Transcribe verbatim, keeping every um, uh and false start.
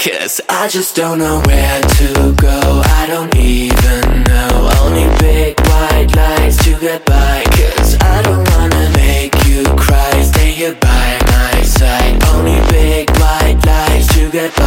Cause I just don't know where to go. I don't even know. Only big white lights to get by. Cause I don't wanna make you cry. Stay here by my side. Only big white lights to get by.